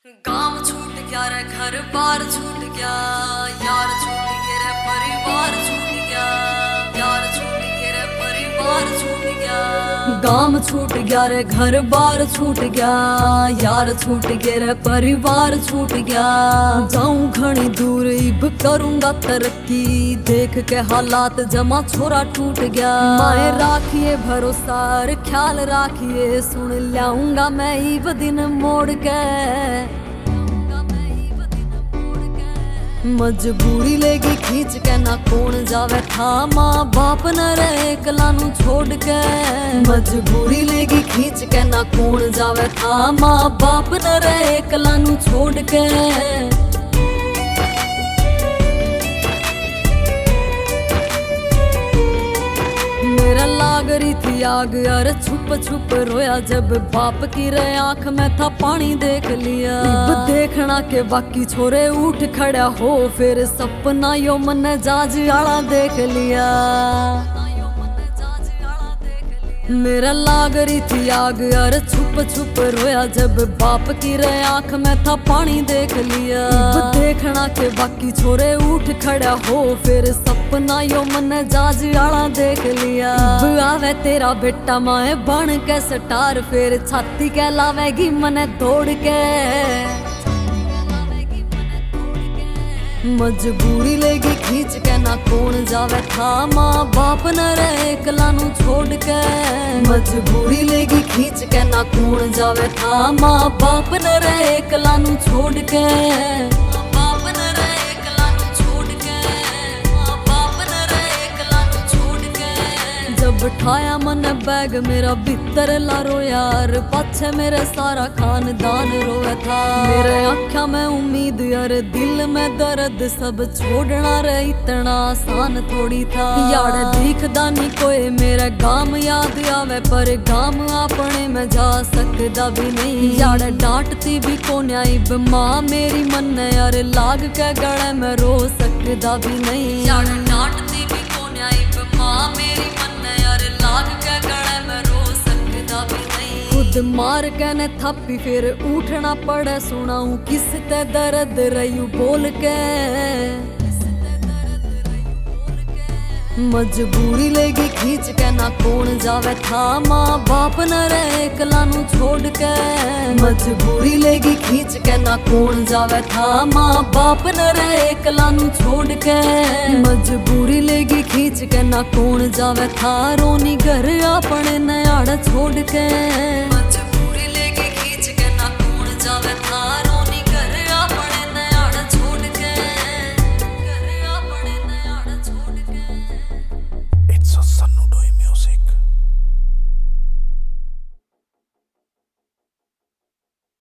गांव छूट गया रे, घर बार छूट गया, यार छूट गया रे, परिवार छूट गया, यार छूट गया रे, परिवार छूट गया। गांव छूट गया रे, घर बार छूट गया, यार छूट गया रे, परिवार छूट गया। जाऊं घनी दूर इब करूंगा तरक्की, देख के हालात जमा छोरा टूट गया। माए राखिए भरोसा और ख्याल राखिए, सुन लाऊंगा मैं इब दिन मोड़ के। मजबूरी लेगी खींच के, ना कौन जावे था माँ बाप न रहे एकला नू छोड़ के। मजबूरी लेगी खींच के, ना कौन जावे था माँ बाप न रहे एकला नू छोड़ के। मेरा लाग रही थी आग यार, छुप छुप रोया जब बाप की रे आंख में था पानी देख लिया। अब देखना के बाकी छोरे उठ खड़ा हो, फिर सपना यो मन जाज आला देख लिया। मेरा लाग रही थी आग यार, छुप छुप रोया जब बाप की रे आंख में था पानी देख लिया। अब देखना के बाकी छोरे उठ खड़ा हो, फिर सपना यो मन जाज आला देख लिया। अब आवे तेरा बेटा माए बन के स्टार, फिर छाती के लावेगी मन तोड़ के। मजबूरी लेगी खींच के, ना कौन जावे था माँ बाप न रहे एकला नू छोड़ के। मजबूरी लेगी खींच के, ना कौन जावे था माँ बाप न रहे एकला नू छोड़ के। बाप न रहे एकला नू छोड़ के, माँ बाप न रहे एकला नू छोड़ के। जब ठाया मन बैग मेरा भीतर लारो यार, पाछे मेरे सारा खानदान रोए था। मेरे आँखा में उम्मीद यार, दिल में दर्द, सब छोड़ना रे इतना आसान थोड़ी था। यार दिखदा नहीं कोई मेरा गाम याद आवे, पर गाम अपने में जा सकदा भी नहीं। यार डांटती भी कौन आई माँ मेरी मन यार, लाग के गले में रो सकदा भी नहीं। यार डांटती भी कौन आई माँ मेरी मन यार, लाग के गले में रो सकदा भी नहीं। खुद मार के ने थप्पी फिर उठना पड़े, सुनाऊं किस ते दर्द रही बोल के। मजबूरी लेगी खींच के, ना कौन जावे था माँ बाप न रहे एकला नू छोड़ के। मजबूरी लेगी खींच के, ना कौन जावे था माँ बाप न रहे एकला नू छोड़ के। मजबूरी लेगी खींच के, ना कौन जावे था रोनी घर अपने नयाड़ा छोड़ के।